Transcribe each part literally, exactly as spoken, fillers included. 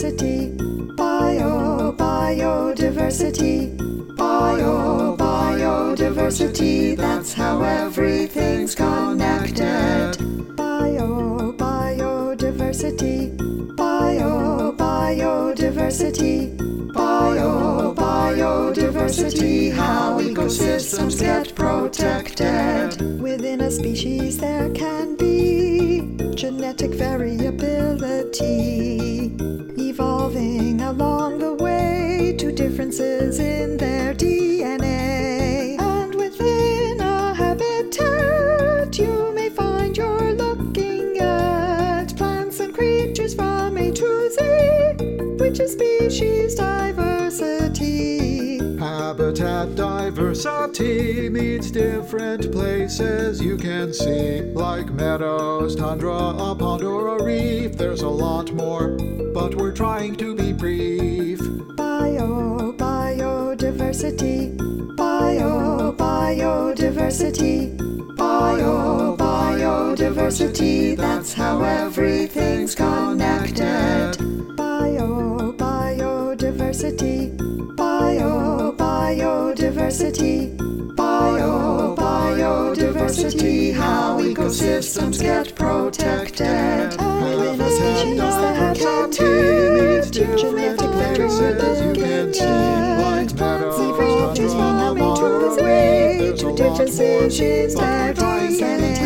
biodiversity. Bio, biodiversity. Bio, biodiversity. That's how everything's connected. Bio, biodiversity. Bio, biodiversity. Bio, biodiversity. How ecosystems get protected. Within a species there can be genetic variability, evolving along the way to differences in their D N A. And within a habitat you may find you're looking at plants and creatures from A to Z, which is species diversity. Habitat diversity means different places you can see, like meadows, tundra, a pond or a reef. There's a lot more, but we're trying to be brief. Bio, biodiversity. Bio, biodiversity. Bio, biodiversity. That's how everything's connected. Bio, biodiversity. Bio, biodiversity. Bio, biodiversity. How ecosystems get protected. Within a species that can meet genetic variability, like plants and creatures from A to Z, to differences in their D N A.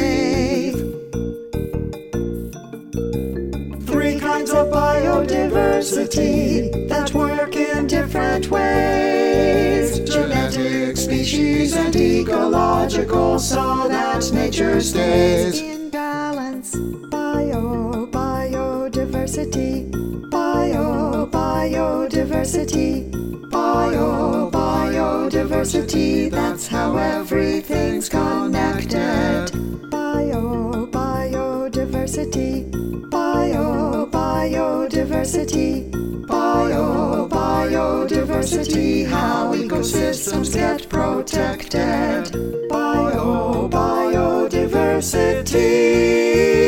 Three kinds of biodiversity that work in different ways: genetic, species, and ecological, so that nature stays in balance. Bio, biodiversity. Bio, biodiversity. Bio, biodiversity. That's how everything's connected. Bio, biodiversity. Bio, biodiversity. Bio, biodiversity. How ecosystems get protected. Bio, biodiversity.